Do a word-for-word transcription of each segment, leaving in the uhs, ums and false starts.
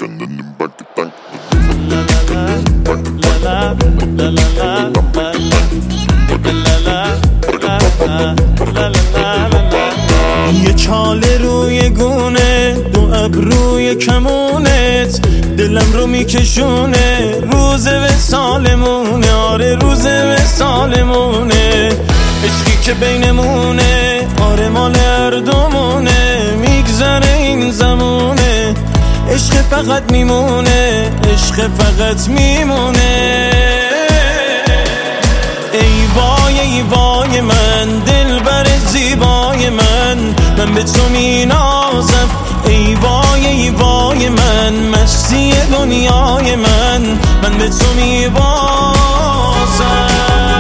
یه چاله روی گونه، دو ابروی کمونت، دلم رو میکشونه، روز وصالمونه، آره روز وصالمونه، عشقی که بینمونه، آره مال هر دومونه، میگذره این زمونه، عشق فقط میمونه، عشق فقط میمونه. ای وای ای وای من، دلبر زیبای من، من به تو مینازم. ای وای ای وای من، مستی دنیای من، من به تو میبازم.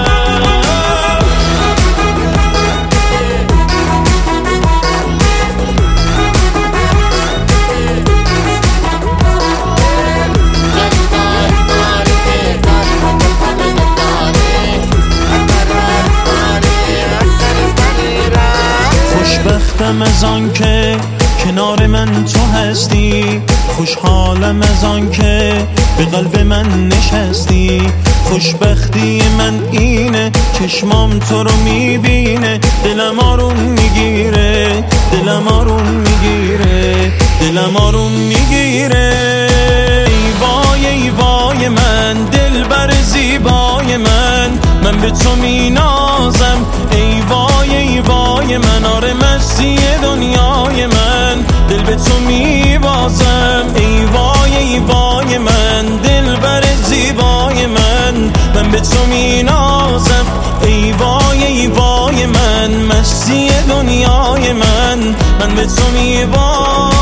خوشبختم از آن که کنار من تو هستی، خوشحالم از آن که به قلب من نشستی. خوشبختی من اینه چشمام تو رو میبینه، دلم آروم میگیره، دلم آروم میگیره، دلم آروم میگیره. ای وای ای وای من، دلبر زیبای من، من به تو مینازم. ای وای ای وای من، آره مستی دنیای من، دل به تو میبازم. ای وای ای وای من، دلبر زیبای من، من به تو مینازم. ای وای ای وای من، مستی دنیای من، من به تو میبازم.